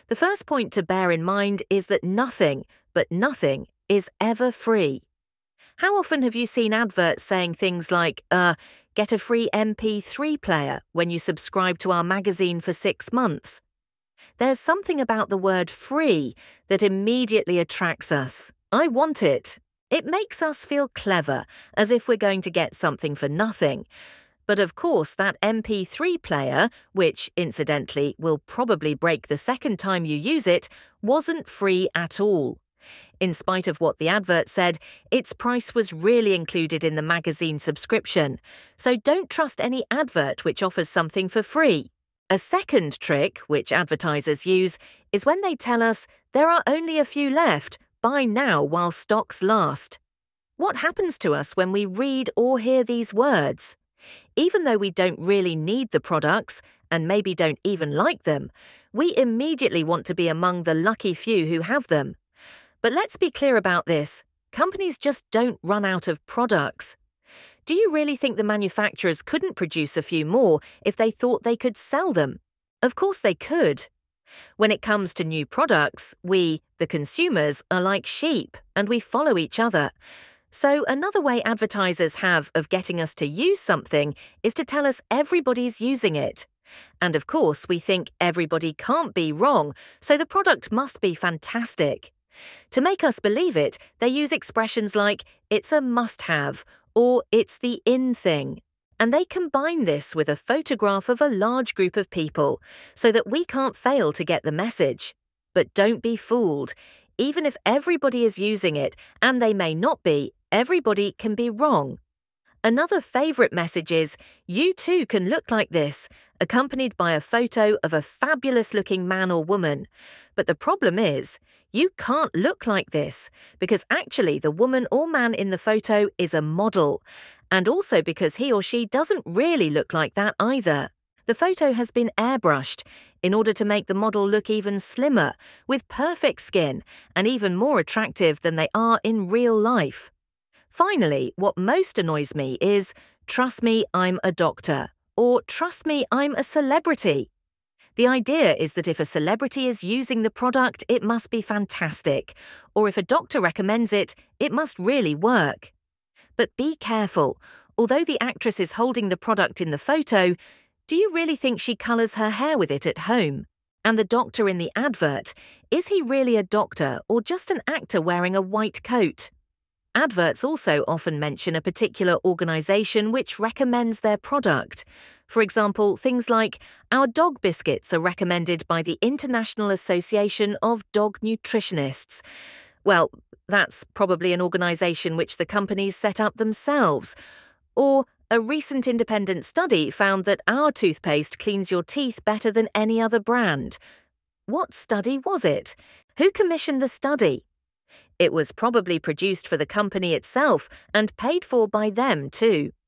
The first point to bear in mind is that nothing, but nothing, is ever free. How often have you seen adverts saying things like, get a free MP3 player when you subscribe to our magazine for 6 months? There's something about the word free that immediately attracts us. I want it. It makes us feel clever, as if we're going to get something for nothing. But of course, that MP3 player, which, incidentally, will probably break the second time you use it, wasn't free at all. In spite of what the advert said, its price was really included in the magazine subscription. So don't trust any advert which offers something for free. A second trick, which advertisers use, is when they tell us there are only a few left, buy now while stocks last. What happens to us when we read or hear these words? Even though we don't really need the products, and maybe don't even like them, we immediately want to be among the lucky few who have them. But let's be clear about this. Companies just don't run out of products. Do you really think the manufacturers couldn't produce a few more if they thought they could sell them? Of course they could. When it comes to new products, we, the consumers, are like sheep and we follow each other. So another way advertisers have of getting us to use something is to tell us everybody's using it. And of course, we think everybody can't be wrong, so the product must be fantastic. To make us believe it, they use expressions like, it's a must-have, or it's the in thing. And they combine this with a photograph of a large group of people, so that we can't fail to get the message. But don't be fooled. Even if everybody is using it, and they may not be, everybody can be wrong. Another favourite message is, you too can look like this, accompanied by a photo of a fabulous-looking man or woman. But the problem is, you can't look like this, because actually the woman or man in the photo is a model, and also because he or she doesn't really look like that either. The photo has been airbrushed in order to make the model look even slimmer, with perfect skin, and even more attractive than they are in real life. Finally, what most annoys me is, trust me, I'm a doctor, or trust me, I'm a celebrity. The idea is that if a celebrity is using the product, it must be fantastic, or if a doctor recommends it, it must really work. But be careful. Although the actress is holding the product in the photo, do you really think she colours her hair with it at home? And the doctor in the advert, is he really a doctor or just an actor wearing a white coat? Adverts also often mention a particular organisation which recommends their product. For example, things like, our dog biscuits are recommended by the International Association of Dog Nutritionists. Well, that's probably an organisation which the companies set up themselves. Or, a recent independent study found that our toothpaste cleans your teeth better than any other brand. What study was it? Who commissioned the study? It was probably produced for the company itself and paid for by them too.